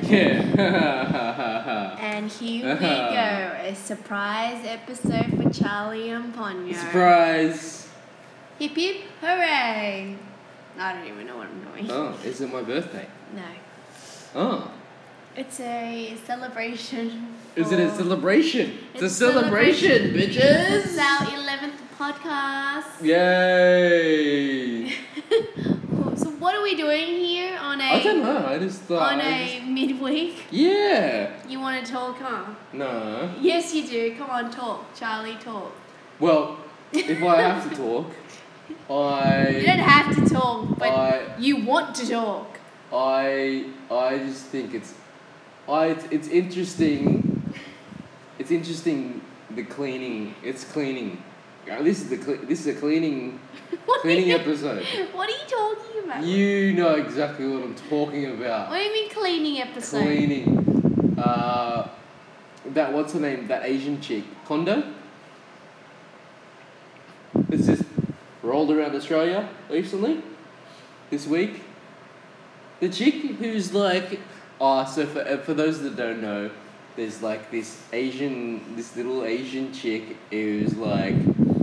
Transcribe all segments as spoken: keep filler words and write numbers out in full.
Yeah. And here we go, a surprise episode for Charlie and Ponyo. Surprise! Hip hip hooray! I don't even know what I'm doing. Oh, is it my birthday? No. Oh. It's a celebration. Is it a celebration? It's, It's a celebration, This bitches! is our eleventh podcast. Yay! So what are we doing here on a I don't know, I just thought... on I a just... midweek? Yeah! You want to talk, huh? No. Yes, you do. Come on, talk. Charlie, talk. Well, if I have to talk, I... You don't have to talk, but I... you want to talk. I... I just think it's... I... It's, it's interesting... It's interesting, the cleaning... It's cleaning... Uh, This is the cle- this is a cleaning What cleaning are you, episode. What are you talking about? You know exactly what I'm talking about. What do you mean cleaning episode? Cleaning. Uh, that what's her name? That Asian chick, Kondo. It's just rolled around Australia recently. This week. The chick who's like, oh, so for uh, for those that don't know, there's like this Asian, this little Asian chick who's like,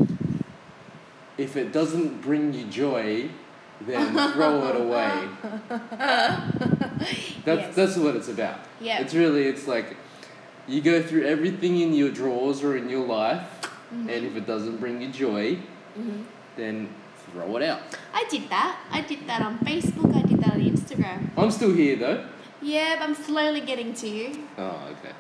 if it doesn't bring you joy, then throw it away. That's Yes. that's what it's about. Yeah. It's really, it's like, you go through everything in your drawers or in your life, Mhm. and if it doesn't bring you joy, Mhm. then throw it out. I did that. I did that on Facebook. I did that on Instagram. I'm still here though. Yeah, but I'm slowly getting to you. Oh, okay.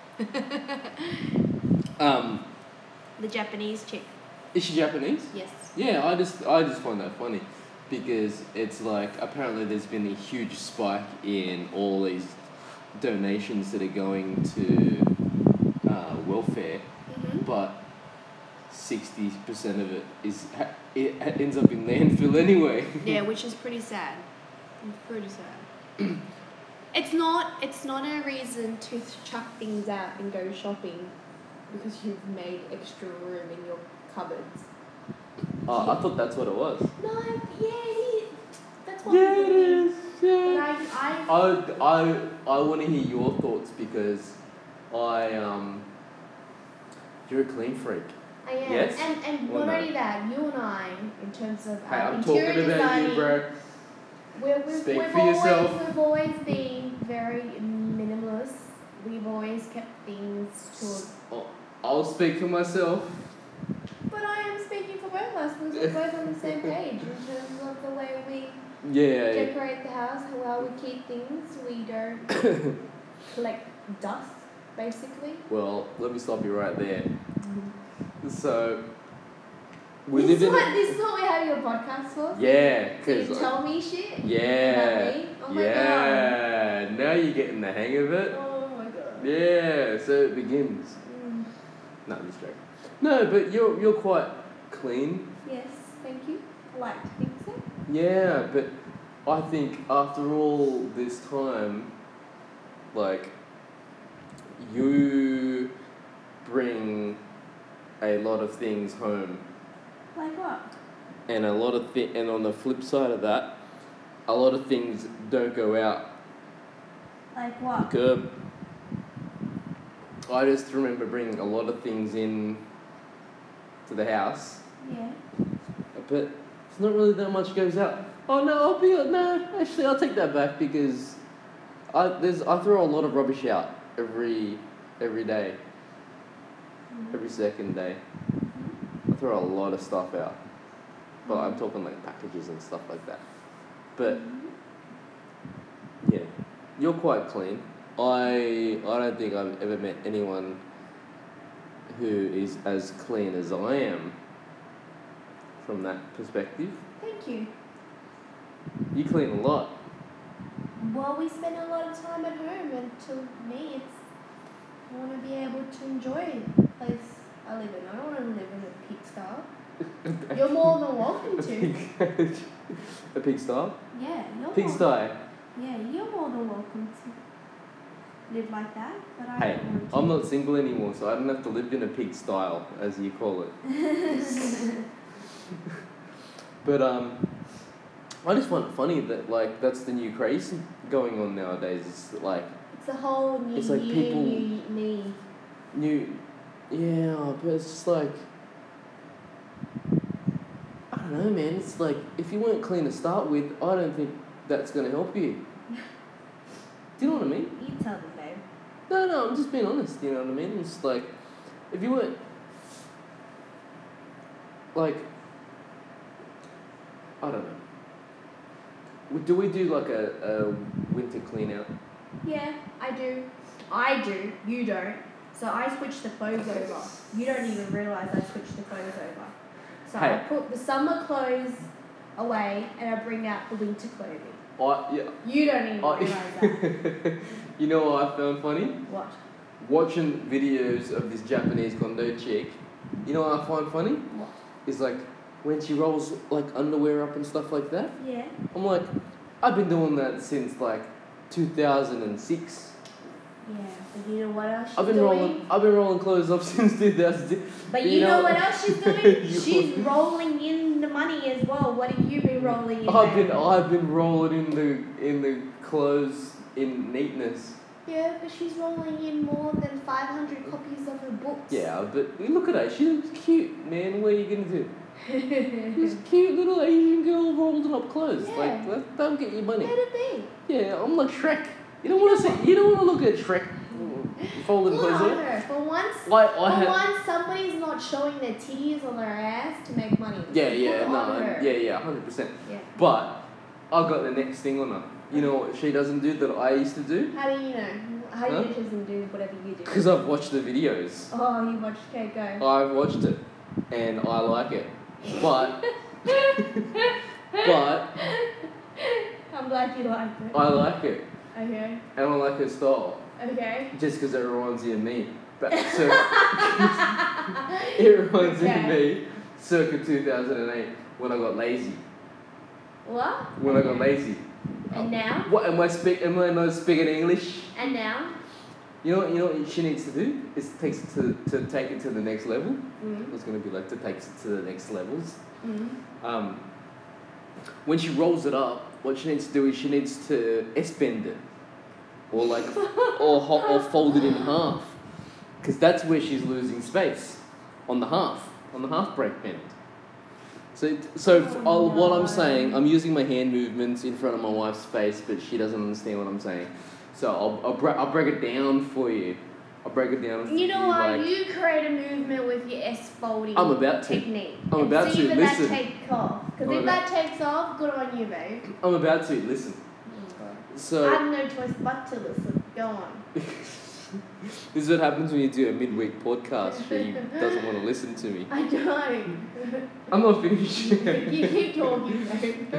um, The Japanese chick. is she Japanese? Yes. Yeah, I just I just find that funny, because it's like apparently there's been a huge spike in all these donations that are going to uh, welfare, Mhm. but sixty percent of it is ha- it ha- ends up in landfill anyway. Yeah, which is pretty sad. It's pretty sad. It's not. It's not a reason to chuck things out and go shopping, because you've made extra room in your cupboards. Oh, I thought that's what it was. No, yeah, it is. That's what Yeah, we it do. is. But Yeah. I, I, I I I want to hear your thoughts, because I um. You're a clean freak. I am. Yes? And and Or not no? only that, you and I, in terms of Hey, our I'm interior talking about designing, you, bro. we're, we've, Speak we've for always, yourself. We've always been very minimalist. We've always kept things to. I'll, I'll speak for myself. But I am speaking for both of us because we're both on the same page in terms of the way we Yeah. decorate the house, how we keep things. We don't collect dust, basically. Well, let me stop you right there. So, we This live is in. what this is what we have your podcast for. Yeah, So you because. tell me shit. Yeah. About me? Oh my yeah. Now you're getting the hang of it. Oh my god. Yeah. So it begins. Mm. No, I'm just joking. No, but you're you're quite clean. Yes, thank you. I like to think so. Yeah, but I think after all this time, like, you bring a lot of things home, Like what? and a lot of thi- and on the flip side of that, a lot of things don't go out Like the what? curb. I just remember bringing a lot of things in to the house, Yeah. but it's not really that much goes out. Oh no, I'll be no. Actually, I'll take that back, because I there's I throw a lot of rubbish out every every day, every second day. I throw a lot of stuff out, but I'm talking like packages and stuff like that. But yeah, you're quite clean. I I don't think I've ever met anyone who is as clean as I am. From that perspective, Thank you. you clean a lot. Well, we spend a lot of time at home, and to me, it's I want to be able to enjoy the place I live in. I don't want to live in a pigsty. You're more than welcome to. A pigsty? Yeah, you're more, Pigsty. Yeah, you're more than welcome to live like that. But I Hey, don't want to. I'm not single anymore, so I don't have to live in a pig style, as you call it. But um, I just find it funny that like that's the new craze going on nowadays. It's like a whole new It's like year, people- new me. New, yeah, but it's just like, I don't know, man. It's like, if you weren't clean to start with, I don't think that's going to help you. Do you know what I mean? You tell them, babe. No, no, I'm just being honest, you know what I mean? It's like, if you weren't, like, I don't know. Would- Do we do like a, a winter clean out? Yeah, I do. I do. You don't. So I switch the clothes over. You don't even realise I switch the clothes over. So I Hey. put the summer clothes away and I bring out the winter clothing. I, yeah. You don't even I, realise that. You know what I found funny? What? Watching videos of this Japanese condo chick, you know what I find funny? What? Is like, when she rolls like underwear up and stuff like that. Yeah. I'm like, I've been doing that since like two thousand six. Yeah, but you know what else she's I've been doing? rolling. I've been rolling clothes up since two thousand six. But you you know, know- what else she's doing? You- She's rolling in the money as well. What have you been rolling in? I've babe? been I've been rolling in the in the clothes in neatness. Yeah, but she's rolling in more than five hundred copies of her books. Yeah, but look at her. She looks cute, man. What are you gonna do? She's a cute little Asian girl rolling up clothes. Yeah. Like, that, don't get your money. Let it be. Yeah, I'm like Shrek. You don't want to see. You don't want to look at Shrek folding Good clothes on out. her. For once, I, I for had. once, somebody's not showing their titties on their ass to make money. Yeah, Good yeah, on no, her. yeah, yeah, hundred percent. Yeah. But I got the next thing on her. You know what she doesn't do that I used to do? How do you know? How do you Huh? know she doesn't do whatever you do? Because I've watched the videos. Oh, you watched Okay Go. I've watched it, and I like it. But, but I'm glad you liked it. I like it, Okay. and I like her style, Okay. just because it reminds you of me. But so it reminds me of Okay. me, circa two thousand eight, when I got lazy. What? When I got lazy. And now? What am I speak? Am I not speaking English? And now? You know what? You know what she needs to do is takes it to to take it to the next level. Mm. It's gonna be like to take it to the next levels. Mm. Um, when she rolls it up, what she needs to do is she needs to S-bend it, or like, or ho- or fold it in half, because that's where she's losing space, on the half, on the half break bend. So, it- so f- Oh, I'll- what I'm no. saying, I'm using my hand movements in front of my wife's face, but she doesn't understand what I'm saying. So I'll I'll, bre- I'll break it down for you. I'll break it down. For You know what? Like, You create a movement with your S folding I'm about to. technique. I'm and about see to. if Listen. that takes off. Because I'm if about- that takes off, good on you, babe. I'm about to listen. I So. have no choice but to listen. Go on. This is what happens when you do a midweek podcast. She doesn't want to listen to me. I don't. I'm not finished. You keep talking, babe.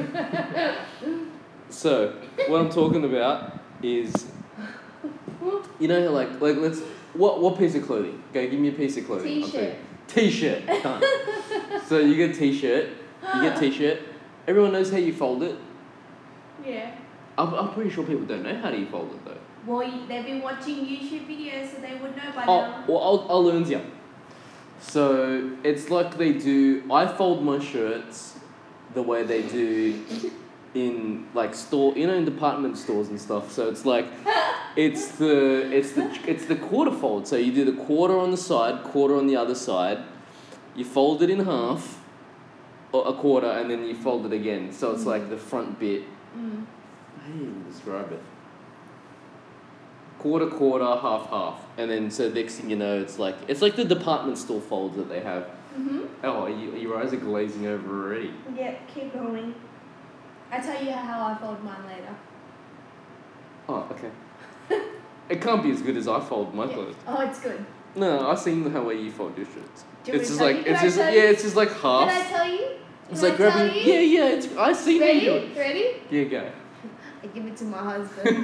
So, what I'm talking about is, you know, how like, like let's, what, what piece of clothing? Okay, give me a piece of clothing. I'll tell you. T-shirt. T-shirt. Done. So you get a t-shirt. You get a t-shirt. Everyone knows how you fold it. Yeah. I'm, I'm pretty sure people don't know how do you fold it though. Well, you, they've been watching YouTube videos, so they would know by Oh, now. well, I'll, I'll learn you. So it's like they do. I fold my shirts the way they do in like store, you know, in department stores and stuff. So it's like, it's the it's the it's the quarter fold. So you do the quarter on the side, quarter on the other side. You fold it in half, or a quarter, and then you fold it again. So it's like the front bit. Mm. How do you even describe it? Quarter, quarter, half, half, and then so next thing you know, it's like it's like the department store folds that they have. Mm-hmm. Oh, you, your eyes are glazing over already. Yep, keep going. I'll tell you how I fold mine later. Oh, okay. It can't be as good as I fold my Yeah. clothes. Oh, it's good. No, I've seen how way you fold your shirts. Do you It's just want me to tell like you? Can it's I just tell yeah, you? it's just like half. Can I tell you? It's Can like I tell grabbing. you? Yeah, yeah. It's I see Ready? you. Ready? Yeah, go. I give it to my husband.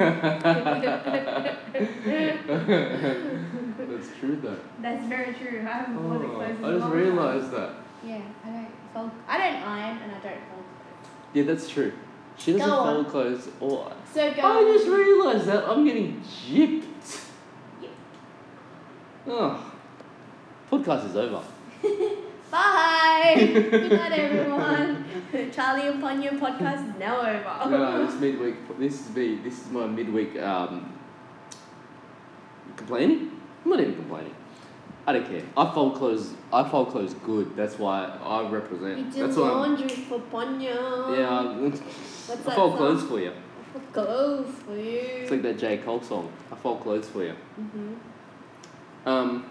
That's true though. That's very true. I haven't Oh, folded clothes in I a just long realised time. that. Yeah, I don't fold. I don't iron and I don't fold clothes. Yeah, that's true. She doesn't Go on. fold clothes or. So go. I just realised that I'm getting gypped. Yep. Oh, podcast is over. Bye. Good night, everyone. Charlie and Ponyo podcast is now over. No, this midweek. This is me. This is my midweek um, complaining? I'm not even complaining. I don't care. I fold clothes. I fold clothes good. That's why I represent. You do That's why I'm- laundry for Ponya. Yeah, I, What's I that fold song? clothes for you. For clothes for you. It's like that J. Cole song. I fold clothes for you. Mm-hmm. Um.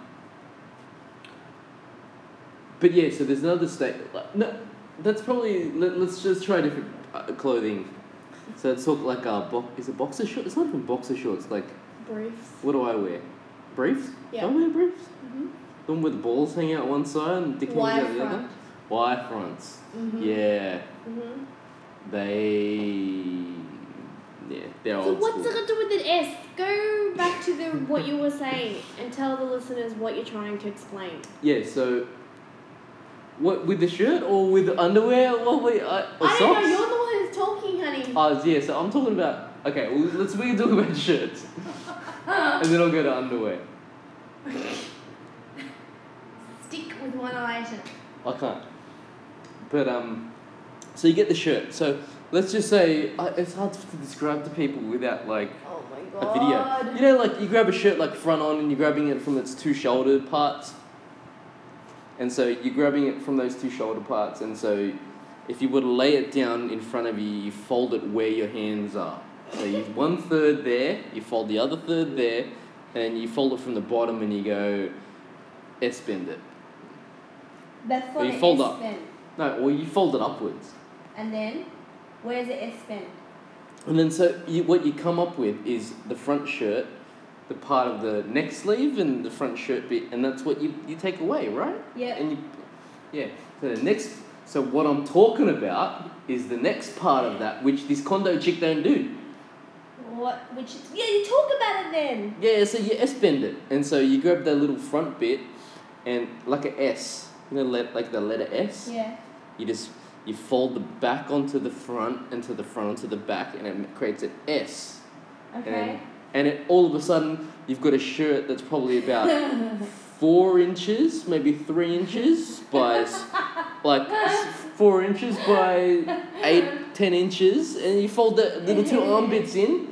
But yeah, so there's another state. No, that's probably. Let, let's just try different uh, clothing. So let's talk like a bo- is it boxer shorts? It's not even boxer shorts. Like, Briefs. what do I wear? Briefs? Yeah. Do I wear briefs? Mm-hmm. The one with the balls hanging out one side and dick hanging out the other. front. Y fronts. Mm-hmm. Yeah. Mm-hmm. They. Yeah, they're So old what's school. it got to do with an S? Go back to the what you were saying and tell the listeners what you're trying to explain. Yeah, so. What, with the shirt or with the underwear? What we uh, or I don't socks? know. You're the one who's talking, honey. Oh, yeah, so I'm talking about. Okay, well, let's we can talk about shirts. And then I'll go to underwear. Stick with one item. I can't. But, um. So you get the shirt. So let's just say. Uh, it's hard to describe to people without, like, Oh my a god. video. You know, like, you grab a shirt, like, front on and you're grabbing it from its two shoulder parts. And so you're grabbing it from those two shoulder parts. And so if you were to lay it down in front of you, you fold it where your hands are. So you one third there, you fold the other third there, and you fold it from the bottom and you go S bend it. That's for Or you the fold S up. bend. No, or you fold it upwards. And then, where's the S bend? And then so you, what you come up with is the front shirt, the part of the neck sleeve and the front shirt bit, and that's what you, you take away, right? Yeah. And you, yeah. So the next, so what I'm talking about is the next part of that, which this condo chick don't do. What? Which is yeah. You talk about it then. Yeah, so you S bend it, and so you grab that little front bit, and like a S, you know, le- like the letter S. Yeah. You just you fold the back onto the front and to the front onto the back, and it creates an S. Okay. And, and it, all of a sudden, you've got a shirt that's probably about four inches, maybe three inches by, s- like, s- four inches by eight, ten inches, and you fold the little two arm bits in.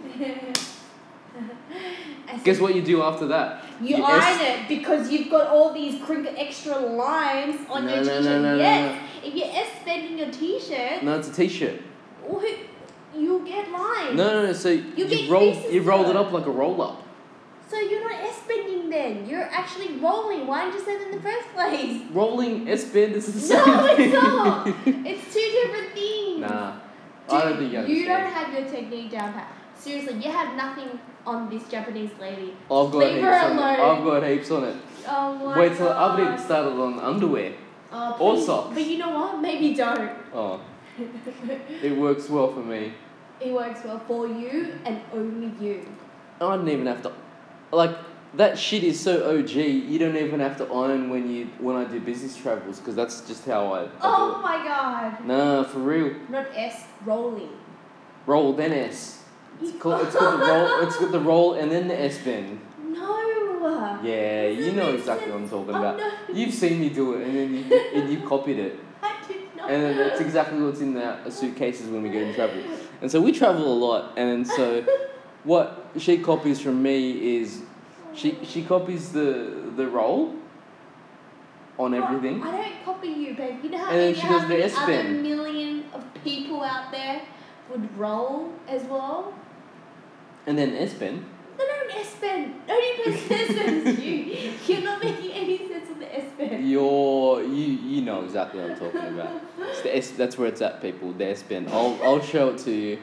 Guess what you do after that? You, You iron S- it because you've got all these crinkle extra lines on No, your no, t-shirt. no, no, no, Yes. If you're S bending your t-shirt, No, it's a t-shirt. wh- you'll get lines. No, no, no. So you, get roll, creases you rolled to it it. up like a roll-up. So you're not S bending then. You're actually rolling. Why didn't you say that in the first place? Rolling S bend is the same No, thing. it's not. It's two different things. Nah, Dude, I don't think you understand. you don't have your technique down pat. Seriously, you have nothing on this Japanese lady. I've got Leave heaps her on it. alone. I've got heaps on it. Oh my Wait till I god. haven't even started on underwear. Oh, or please- socks. But you know what? Maybe don't. Oh, it works well for me. It works well for you and only you. I don't even have to, like, that shit is so O G. You don't even have to iron when you when I do business travels because that's just how I, I Oh do my god. it. Nah, for real. Not S, rolling. Roll then S. It's called. It's got the roll. It's got the roll and then the S bend. No. Yeah, you Doesn't know make exactly what I'm sense. talking Oh, about. no. You've seen me do it, and then you and you copied it. I did not. And then that's exactly what's in our suitcases when we go and travel. And so we travel a lot, and so what she copies from me is she she copies the the roll on everything, I don't copy you, babe. You know how, And then you she know does how the many S other bend. million of people out there would roll as well? and then S bend. They don't S bend. Only person S bend is you. You're not making any sense of the S bend. You're you you know exactly what I'm talking about. It's the S. That's where it's at, people. The S bend. I'll I'll show it to you.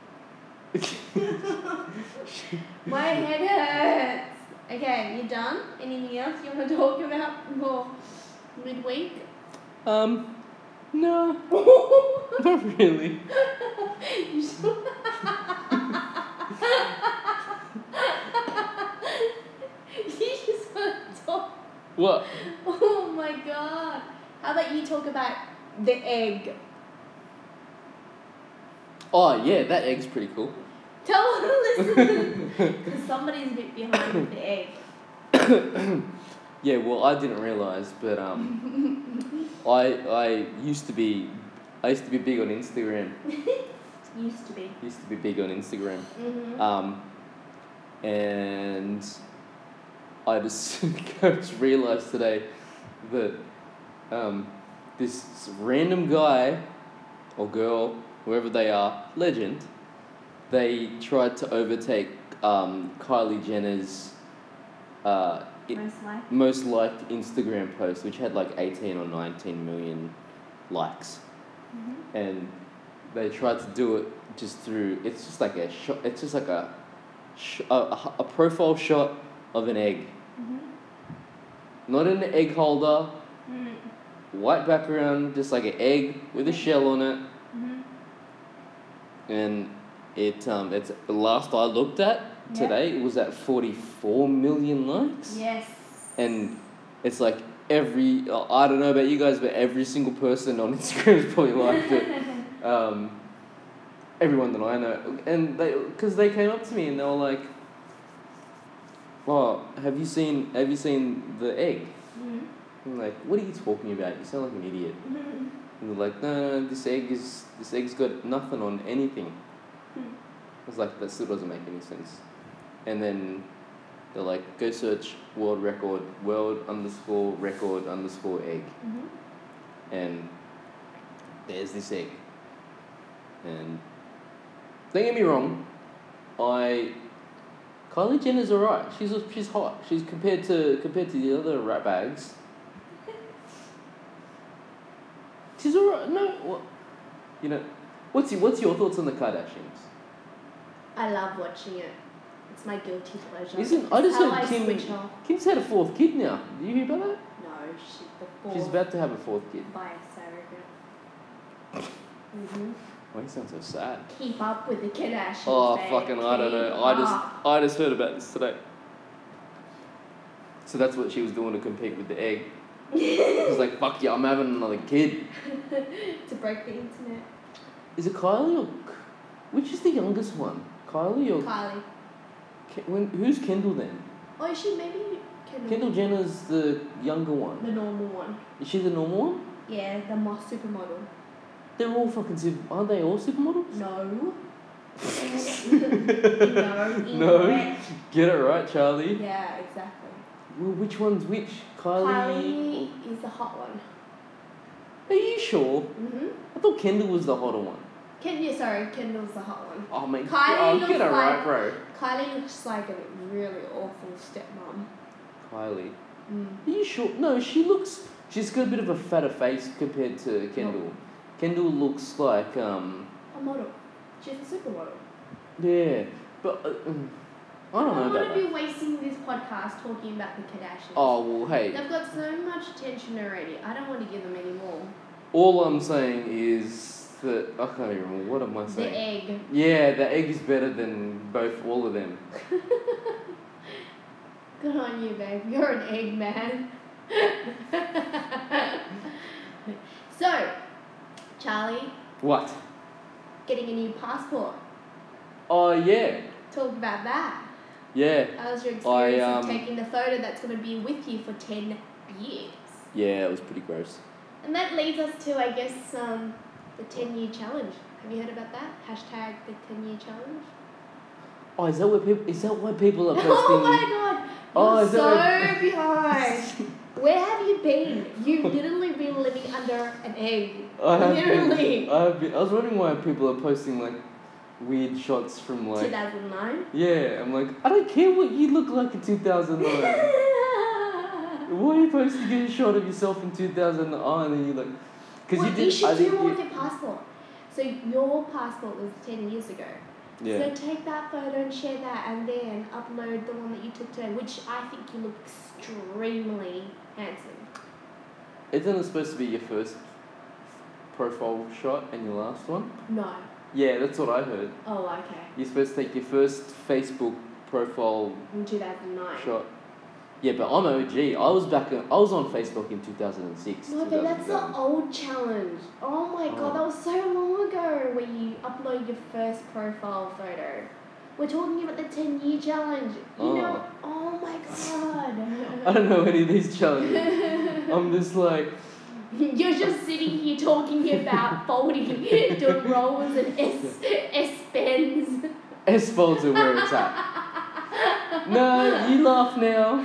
My head hurts. Okay, you done? Anything else you want to talk about more midweek? Um, no, not really. You sure? You just want to talk. What? Oh my god. How about you talk about the egg? Oh yeah, that egg's pretty cool. Tell all the listeners. Because somebody's a bit behind with the egg. Yeah, well, I didn't realize, but um, I I used to be, I used to be big on Instagram. Used to be. Used to be big on Instagram. Mm-hmm. Um, and I just, I just realised today that um, this random guy or girl, whoever they are, legend, they tried to overtake um, Kylie Jenner's uh, i- Most likely. most liked Instagram post, which had like eighteen or nineteen million likes. Mm-hmm. And they tried to do it just through, it's just like a shot, it's just like a, sh- a, a, a profile shot of an egg. Mm-hmm. Not an egg holder, Mm. white background, just like an egg with a shell on it. Mm-hmm. And it um it's the last I looked at Yeah. today, it was at forty-four million likes. Yes. And it's like every, I don't know about you guys, but every single person on Instagram has probably liked it. Um, everyone that I know. And they, because they came up to me and they were like, "Oh, have you seen, have you seen the egg?" Mm-hmm. I'm like, "What are you talking about? You sound like an idiot." Mm-hmm. And they're like, "No, no, this egg is, this egg's got nothing on anything." Hmm. I was like, that still doesn't make any sense. And then they're like, go search world record, world underscore record underscore egg. Mm-hmm. And there's this egg. And don't get me wrong, I Kylie Jenner's alright. She's she's hot. She's compared to compared to the other rat bags. She's alright. No, what? You know, what's your what's your thoughts on the Kardashians? I love watching it. It's my guilty pleasure. Isn't I It's just how heard I Kim switch off. Kim's had a fourth kid now. Do you hear about that? No, she the fourth She's about to have a fourth kid. by a surrogate. Mm-hmm. Why you sound so sad? Keep up with the Kardashians. Oh babe. fucking I don't know. Keep I just up. I just heard about this today. So that's what she was doing to compete with the egg. She's like, fuck yeah, I'm having another kid. To break the internet. Is it Kylie or which is the youngest one? Kylie or Kylie. Ke- when, who's Kendall then? Oh, is she maybe Kendall? Kendall Jenner's the younger one. The normal one. Is she the normal one? Yeah, the more supermodel. They're all fucking super. Aren't they all supermodels? No. no. No. Incorrect. Get it right, Charlie. Yeah, exactly. Well, which one's which? Kylie. Kylie is the hot one. Are you sure? Mm-hmm. I thought Kendall was the hotter one. Ken, yeah, sorry, Kendall's the hot one. Oh man, Kylie oh, looks get it right, like- bro. Kylie looks like a really awful stepmom. Kylie. Mm. Are you sure? No, she looks. She's got a bit of a fatter face compared to Kendall. Kendall looks like um. A model. She's a supermodel. Yeah, but uh, mm, I I don't don't know want about to that. be wasting this podcast talking about the Kardashians. Oh well, hey. They've got so much attention already. I don't want to give them any more. All I'm saying is that I can't even remember what am I The saying. egg. Yeah, the egg is better than both all of them. Good on you, babe. You're an egg man. So, Charlie, What? getting a new passport. Oh yeah, Talk about that. yeah, How was your I, experience um, of taking the photo that's going to be with you for ten years? yeah. It was pretty gross. And that leads us to, I guess, um, the ten-year challenge. Have you heard about that? Hashtag the ten-year challenge. Oh, is that what people? Is that why people are posting? Oh my god! Oh, You're is that so what- behind. Where have you been? You've literally been living under an egg. I have been- Literally. I have been. I was wondering why people are posting like weird shots from like. two thousand nine. Yeah, I'm like, I don't care what you look like in two thousand nine. Why are you posting a shot of yourself in two thousand nine and you like? Because Well, you did. you should I do think one you, with your passport. So your passport was ten years ago. yeah. So take that photo and share that, and then upload the one that you took today, which I think you look extremely handsome. Isn't it supposed to be your first profile shot and your last one? No. Yeah, that's what I heard. Oh, okay. You're supposed to take your first Facebook profile In two thousand nine. shot. Yeah, but I'm O G. I was back. In, I was on Facebook in two thousand six. No, but that's the old challenge. Oh my Oh. god, that was so long ago where you upload your first profile photo. We're talking about the ten year challenge. You Oh. know, oh my I god. don't know any of these challenges. I'm just like, You're just sitting here talking about folding, doing rolls and S, S pens. S folds are where it's at. No, you laugh now.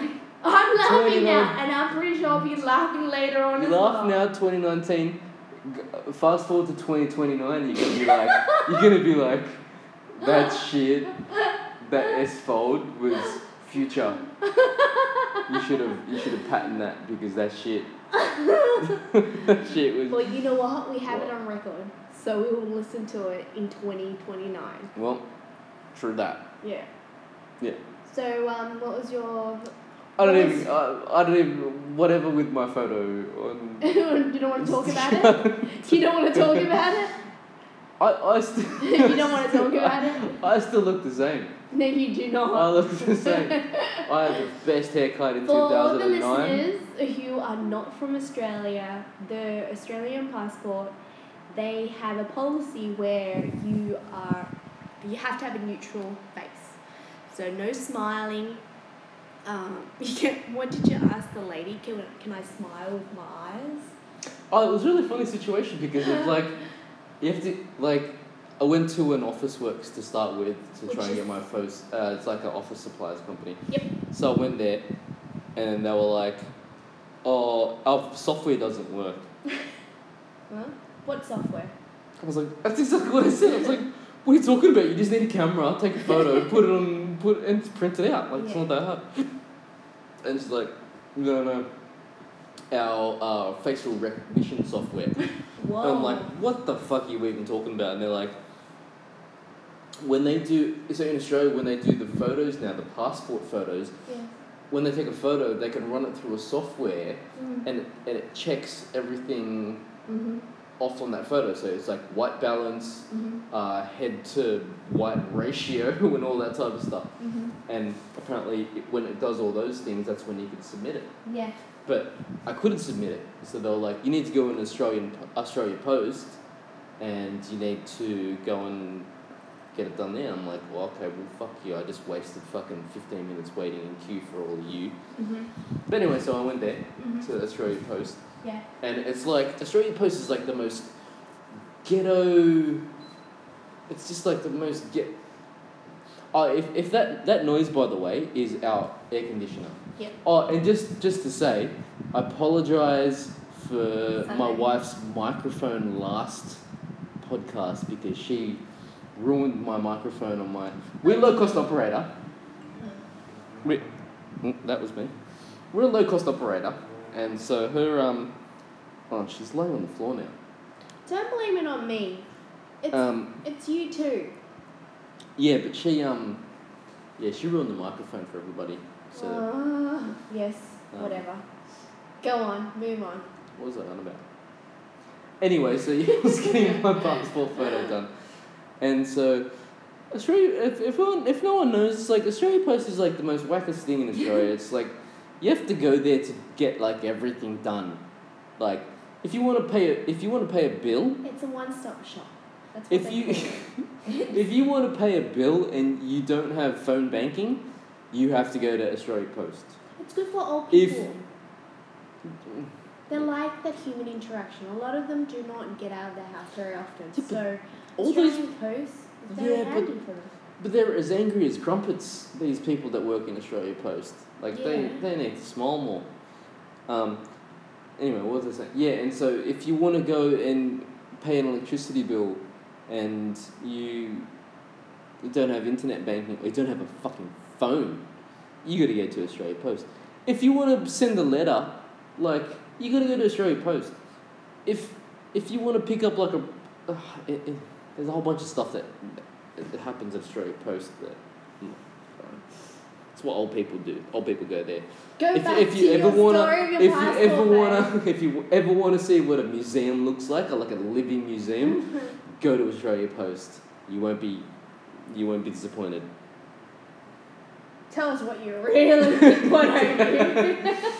I'm laughing now, twenty-nine and I'm pretty sure I'll be laughing later on You as laugh well. now, twenty nineteen. G- Fast forward to twenty twenty-nine, you're gonna be like, you're gonna be like, that shit, that S-fold was future. You should have, you should have patented that because that shit, that shit was. Well, you know what? We have What? it on record, so we will listen to it in twenty twenty-nine. Well, true that. Yeah. Yeah. So, um, what was your? I don't what even, I, I don't even, whatever with my photo on. you don't want to talk about it? You don't want to talk about it? I, I still. You don't want to talk about it? I still look the same. No, you do not. I look the same. I had the best haircut in two For thousand the nine. listeners who are not from Australia, the Australian passport, they have a policy where you are, you have to have a neutral face. So no smiling. Um, you can, what did you ask the lady? Can, can I smile with my eyes? Oh, it was a really funny situation because it's like, you have to, like, I went to an Office Works to start with to Which try and is- get my first, uh, it's like an office supplies company. Yep. So I went there and they were like, oh, our software doesn't work. Huh? What software? I was like, that's exactly what I said. I was like, what are you talking about? You just need a camera, take a photo, put it on, put it, and print it out. Like, it's not that hard. And she's like, no, no, our uh, facial recognition software. Whoa. And I'm like, what the fuck are you even talking about? And they're like, when they do, so in Australia, when they do the photos now, the passport photos, Yeah. when they take a photo, they can run it through a software Mm. and it, and it checks everything Mhm. off on that photo. So it's like white balance, Mhm. uh, head to white ratio, and all that type of stuff. Mhm. And apparently, it, when it does all those things, that's when you can submit it. Yeah. But I couldn't submit it, so they were like, you need to go in Australian Australia Post, and you need to go and get it done there. I'm like, well, okay, well, fuck you. I just wasted fucking fifteen minutes waiting in queue for all of you. Mhm. But anyway, so I went there Mhm. to Australia Post, Yeah. and it's like Australia Post is like the most ghetto. It's just like the most get. Oh, if, if that, that noise, by the way, is our air conditioner. Yep. Oh, and just just to say, I apologise for my Sorry. wife's microphone last podcast because she ruined my microphone on my. We're a low cost operator. We, mm, that was me. We're a low cost operator, and so her um, oh, she's laying on the floor now. Don't blame it on me. It's Um, it's you too. yeah, but she um, yeah, she ruined the microphone for everybody. So Uh, yes. Um, Whatever. Go on. Move on. what was that on about? Anyway, so yeah, I was getting my passport photo done, and so Australia. If if no one, if no one knows, it's like Australia Post is like the most wackest thing in Australia. It's like you have to go there to get like everything done. Like if you want to pay a, if you want to pay a bill, It's a one-stop shop. That's what if they you call it. if you want to pay a bill and you don't have phone banking, you have to go to Australia Post. It's good for old If- people. They like that human interaction. A lot of them do not get out of their house very often. Yeah, but So all those- Australian Post is very Yeah, but- handy for them. But they're as angry as crumpets, these people that work in Australia Post. Like, they, Yeah. they need to smile more. Um, anyway, what was I saying? Yeah, and so if you want to go and pay an electricity bill and you, you don't have internet banking, or you don't have a fucking phone, you got to go to Australia Post. If you want to send a letter, like, you got to go to Australia Post. If if you want to pick up, like, a... Uh, it, it, there's a whole bunch of stuff that... It, it happens at Australia Post that mm, it's what old people do. Old people go there. Go If, back if to you your ever wanna, story of your if you passport, ever babe. wanna, if you ever wanna see what a museum looks like, or like a living museum, go to Australia Post. You won't be, you won't be disappointed. Tell us what you really think. What are you?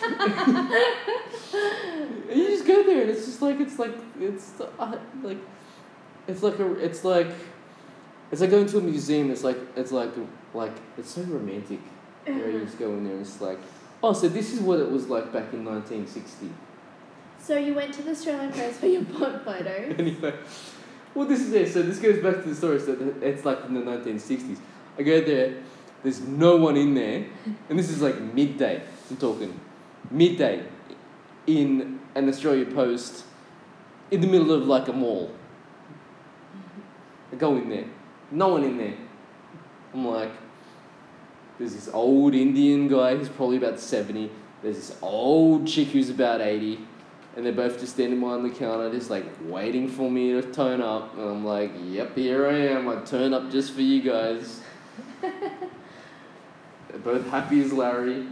You just go there, and it's just like it's like it's uh, like it's like a it's like it's like going to a museum. It's like it's like like it's so romantic. Where you just go in there and it's like, oh, so this is what it was like back in nineteen sixty. So you went to the Australian Post for your photo. Anyway, well, this is it. So this goes back to the story. So it's like in the nineteen sixties. I go there. There's no one in there, and this is like midday. I'm talking midday in an Australia Post in the middle of like a mall. I go in there. No one in there. I'm like, there's this old Indian guy who's probably about seventy. There's this old chick who's about eighty. And they're both just standing behind the counter, just like waiting for me to turn up. And I'm like, yep, here I am. I turn up just for you guys. They're both happy as Larry.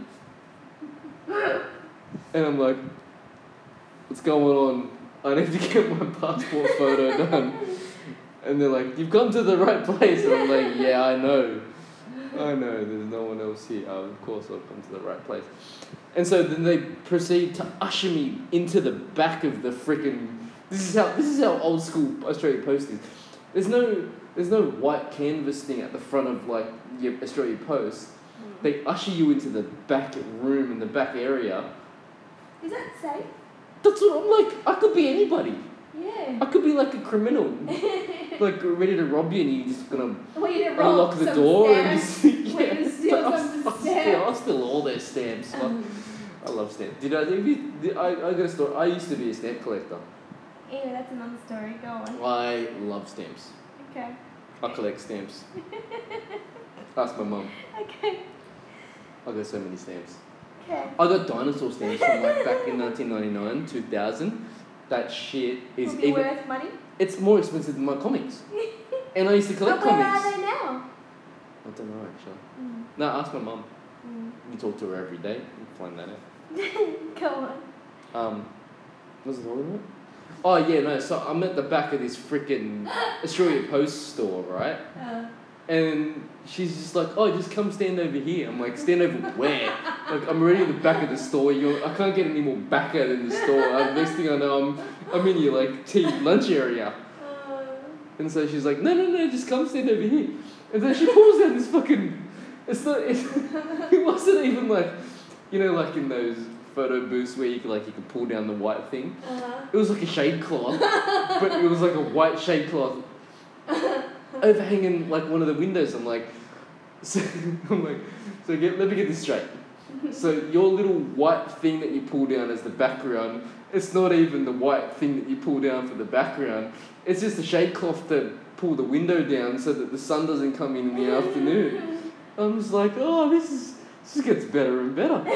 And I'm like, what's going on? I need to get my passport photo done. And they're like, you've come to the right place. And I'm like, yeah, I know. I know, there's no one else here. Oh, of course I've come to the right place. And so then they proceed to usher me into the back of the frickin'... This is how this is how old school Australia Post is. There's no there's no white canvas thing at the front of like your Australia Post. Mm. They usher you into the back room in the back area. Is that safe? That's what I'm like. I could be anybody. Yeah. I could be like a criminal, like ready to rob you, and you're just gonna unlock the door stamps. and just yeah. steal I'll, some I'll, stamps. steal, I'll steal all their stamps. Um. I love stamps. Did I? Did you, did, I I got a story. I used to be a stamp collector. Yeah, that's another story. Go on. I love stamps. Okay. I collect stamps. Ask my mum. Okay. I got so many stamps. Okay. I got dinosaur stamps from like back in nineteen ninety-nine, two thousand. That shit is Will be even. worth money. It's more expensive than my comics. And I used to collect but where comics. are they now? I don't know actually. Mm. No, ask my mum. Mm. You talk to her every day. You can find that out. Go on. Um, what was I talking about? Oh yeah, no. So I'm at the back of this freaking Australia Post store, right? Uh. And she's just like, "Oh, just come stand over here." I'm like, "Stand over where?" Like I'm already at the back of the store. You're, I can't get any more backer than the store. Uh, next thing I know, I'm I'm in your like tea lunch area. Uh. And so she's like, "No, no, no, just come stand over here." And then she pulls out this fucking. It's not. It, it wasn't even like, you know, like in those photo booths where you could like you could pull down the white thing. Uh-huh. It was like a shade cloth, but it was like a white shade cloth overhanging like one of the windows. I'm like, so I'm like, so get, let me get this straight. So your little white thing that you pull down as the background, it's not even the white thing that you pull down for the background. It's just a shade cloth to pull the window down so that the sun doesn't come in in the afternoon. I'm just like, oh, this is this just gets better and better.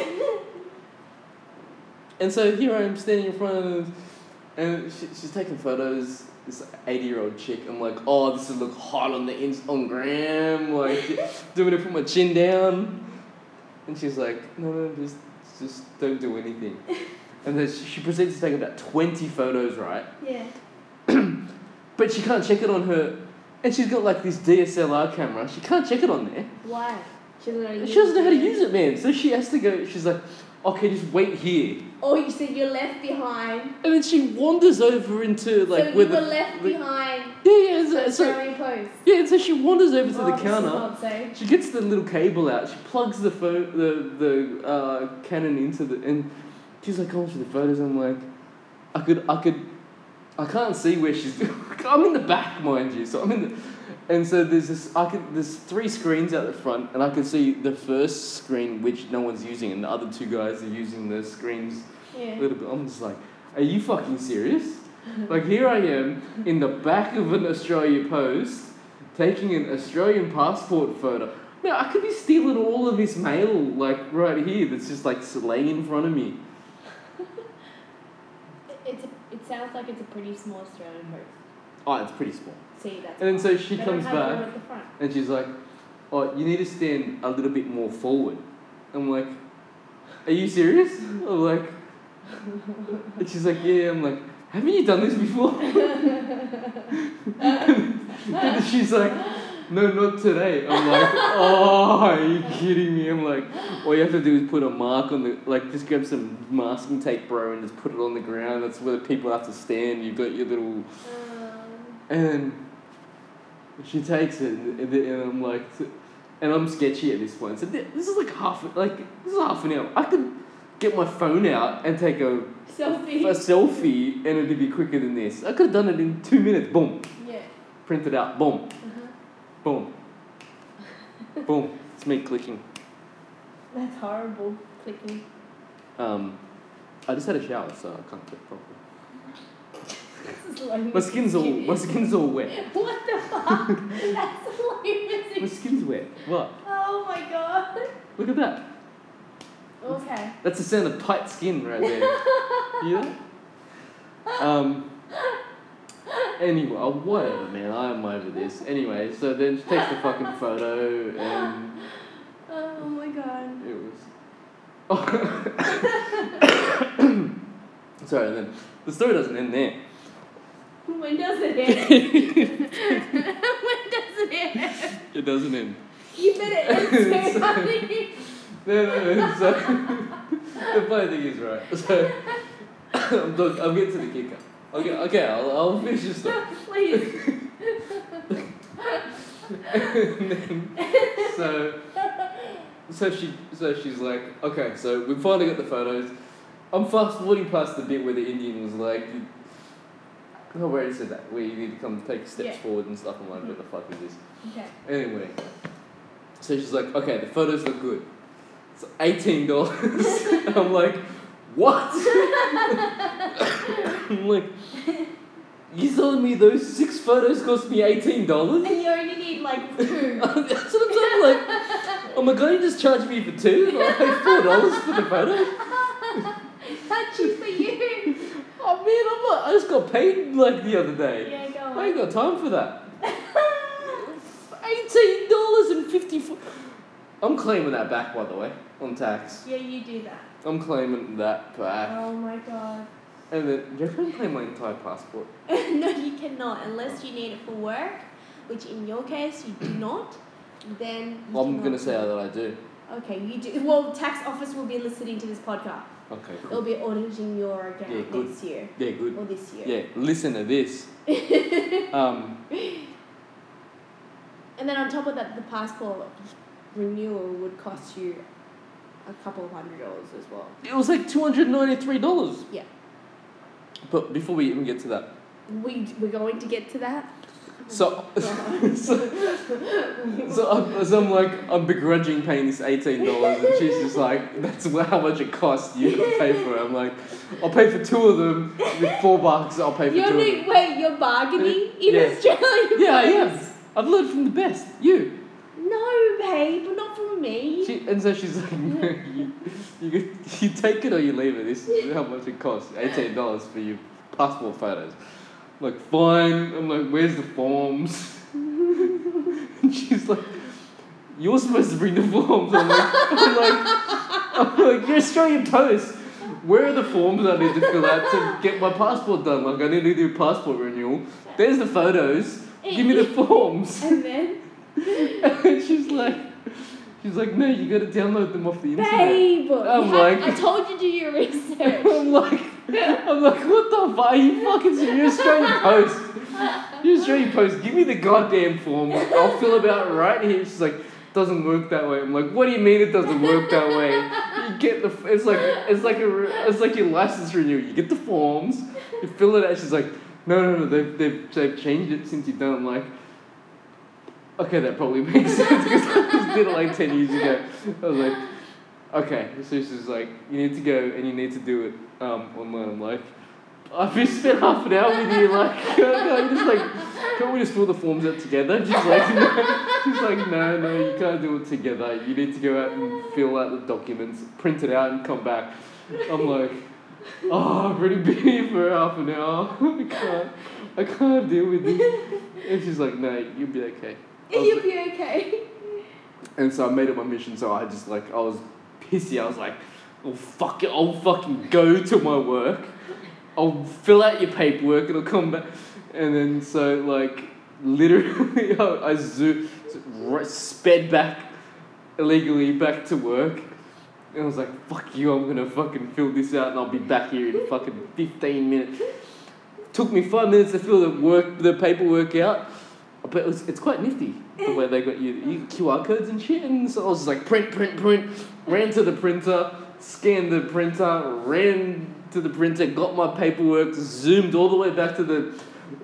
And so here I am standing in front of them, and she, she's taking photos. This eighty-year-old chick. I'm like, oh, this would look hot on the Instagram. Like, do you want to put my chin down? And she's like, no, no, just, just don't do anything. And then she, she proceeds to take about twenty photos, right? Yeah. But she can't check it on her, and she's got like this D S L R camera. She can't check it on there. Why? She doesn't know how to use She doesn't know how to it. use it, man. So she has to go. She's like, okay, just wait here. Oh, you said you're left behind. And then she wanders over into like so where you the were left the, behind. Yeah, yeah. So, so Australian Post. yeah, and so she wanders over to Oh, the this is counter. not safe. She gets the little cable out. She plugs the pho- the the uh, Canon into the and she's like going through the photos. I'm like, I could I could, I can't see where she's. I'm in the back, mind you. So I'm in the, and so there's this. I could there's three screens out the front, and I can see the first screen which no one's using, and the other two guys are using the screens. Yeah. A little bit. I'm just like, are you fucking serious? Like here I am in the back of an Australia Post, taking an Australian passport photo. Man, I could be stealing all of this mail like right here. That's just like laying in front of me. It's a, it sounds like it's a pretty small Australian Post. Oh, it's pretty small. See, that's. And then so she They comes don't have one back at the front. and she's like, oh, you need to stand a little bit more forward. I'm like, are you serious? I'm like, and she's like, yeah. I'm like, haven't you done this before? And she's like, no, not today. I'm like, oh, are you kidding me? I'm like, all you have to do is put a mark on the, like, just grab some masking tape, bro, and just put it on the ground. That's where the people have to stand. You've got your little, Um, and she takes it, and, and I'm like, and I'm sketchy at this point. So this is like half, like, this is half an hour. I could get my phone out and take a selfie. a selfie, and it'd be quicker than this. I could have done it in two minutes. Boom. Yeah. Print it out. Boom. Uh-huh. Boom. Boom. It's me clicking. That's horrible. clicking. Um, I just had a shower, so I can't click properly. This is lame. My skin's all my skin's all wet. What the fuck? That's the lamest. My skin's wet. What? Oh my god. Look at that. Okay. That's the sound of tight skin right there. You know? Um. Anyway, oh, whatever, man. I'm over this. Anyway, so then she takes the fucking photo and Oh my god. it was. Oh. Sorry. Then the story doesn't end there. When does it end? When does it end? It doesn't end. You better end so funny. No, no, no. So the funny thing is, right? So look, I'll get to the kicker. Okay, okay, I'll, I'll finish this stuff. Please. And then, so, so she, so she's like, okay, so we finally got the photos. I'm fast forwarding past the bit where the Indian was like, oh, where he said that, where you need to come take steps Yeah. forward and stuff. I'm like, what the fuck is this? Okay. Anyway, so she's like, okay, the photos look good. It's eighteen dollars. I'm like, what? I'm like, you telling me those six photos cost me eighteen dollars? And you only need like two. That's what I'm saying. Like, oh my god, you just charged me for two and I paid four dollars for the photos? How cheap for you? Oh man, I'm not, I just got paid like the other day. Yeah, go on. I ain't got time for that. eighteen dollars and fifty-four. I'm claiming that back, by the way, on tax. Yeah, you do that. I'm claiming that back. Oh my god. And then, do you reckon I claim my entire passport? No, you cannot unless you need it for work, which in your case you do not. Then you Well, I'm cannot. gonna say that I do. Okay, you do. Well, tax office will be listening to this podcast. Okay, They'll cool. be auditing your account Yeah, good. next year Yeah, good. or this year. Yeah, listen to this. um, And then on top of that, the passport renewal would cost you a couple of hundred dollars as well. it was like two hundred ninety-three dollars. Yeah. But before we even get to that, We we're going to get to that. so God. so, so, I'm, so I'm like, I'm begrudging paying this eighteen dollars, and she's just like, that's how much it costs. You gotta pay for it. I'm like, I'll pay for two of them with four bucks. I'll pay for You're two of doing, them. wait, you're bargaining in Yeah. Australia? Yeah, I am. I've learned from the best. You. No, babe, not from me. She, and so she's like, no, you, you, you take it or you leave it. This is how much it costs. eighteen dollars for your passport photos. I'm like, fine. I'm like, where's the forms? And she's like, you're supposed to bring the forms. I'm like, I'm like, I'm like, you're Australian Post. Where are the forms I need to fill out to get my passport done? Like, I need to do passport renewal. There's the photos. Give me the forms. And then? And she's like, she's like, no, you got to download them off the internet. Babe! I'm you have- like- I told you to do your research. I'm like, I'm like, what the fuck? Are you fucking serious? Australian Post. You Australian Post, give me the goddamn forms. I'll fill it out right here. She's like, doesn't work that way. I'm like, what do you mean it doesn't work that way? You get the, it's like, it's like a, it's like your license renewal. You get the forms, you fill it out. She's like, no, no, no, they've, they've, they've changed it since you've done it. I'm like, okay, that probably makes sense because I just did it like ten years ago. I was like, okay. So she's like, you need to go and you need to do it um, online. I'm like, I've just spent half an hour with you. Like, can't, can't, just like, can't we just fill the forms out together? She's like, no. She's like, no, no, you can't do it together. You need to go out and fill out the documents, print it out, and come back. I'm like, oh, I've already been here for half an hour. I can't, I can't deal with this. And she's like, no, you'll be okay. I was You'll like- be okay. And so I made it my mission, so I just like, I was pissy. I was like, oh fuck it, I'll fucking go to my work. I'll fill out your paperwork, it'll come back. And then so like, literally, I, I zo- sped back illegally back to work. And I was like, fuck you, I'm gonna fucking fill this out and I'll be back here in fucking fifteen minutes. Took me five minutes to fill the work, the paperwork out. But it was, it's quite nifty the way they got you, you Q R codes and shit. And so I was just like, print, print, print. Ran to the printer, scanned the printer, ran to the printer, got my paperwork, zoomed all the way back to the...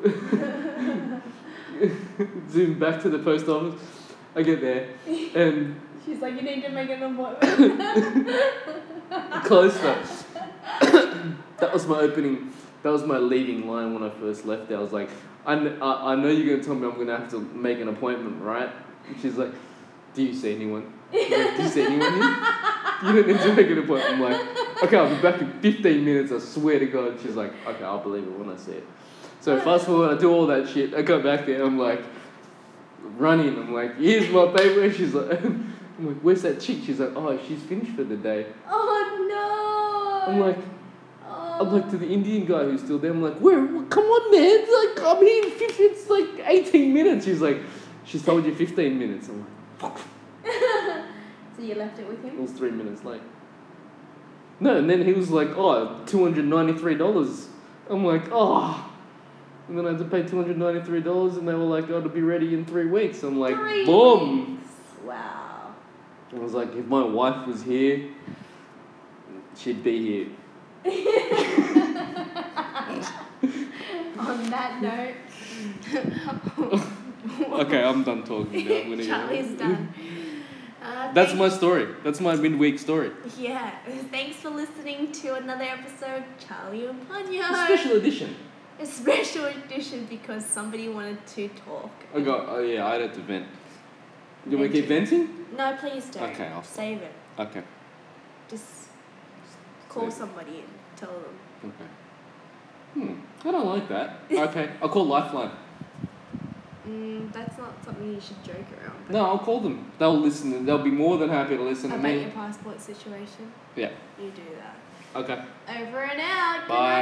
zoomed back to the post office. I get there and... She's like, you need to make an appointment. closer. That was my opening. That was my leading line when I first left there. I was like, I, kn- I, I know you're going to tell me I'm going to have to make an appointment, right? And she's like, do you see anyone? She's like, do you see anyone here? You don't need to make an appointment. I'm like, okay, I'll be back in fifteen minutes, I swear to God. She's like, okay, I'll believe it when I see it. So fast forward, I do all that shit. I go back there, I'm like, running. I'm like, here's my paper. She's like, I'm like, where's that chick? She's like, oh, she's finished for the day. Oh no. I'm like, oh. I'm like to the Indian guy who's still there. I'm like, where? Come on, man. It's like, I'm here in fifteen, it's like eighteen minutes. She's like, she's told you fifteen minutes. I'm like, fuck. So you left it with him? It was three minutes late. No, and then he was like, oh, two hundred ninety-three dollars. I'm like, oh. And then I had to pay two hundred ninety-three dollars, and they were like, oh, it'll be ready in three weeks. I'm like, Three boom. weeks. Wow. I was like, if my wife was here, she'd be here. On that note. Okay, I'm done talking now. I'm gonna Charlie's go. done. Uh, That's thank- my story. That's my midweek story. Yeah. Thanks for listening to another episode, Charlie and Panya. A special edition. A special edition because somebody wanted to talk. I got. Oh yeah, I had to vent. You want Vent me to keep it. venting? No, please don't. Okay, I'll stop. Save it. Okay. Just call Save it. somebody and tell them. Okay. Hmm. I don't like that. Okay, I'll call Lifeline. Mm, that's not something you should joke around. But No, I'll call them. They'll listen. And they'll be more than happy to listen to about me. your passport situation, Yeah. you do that. Okay. Over and out. Good Bye.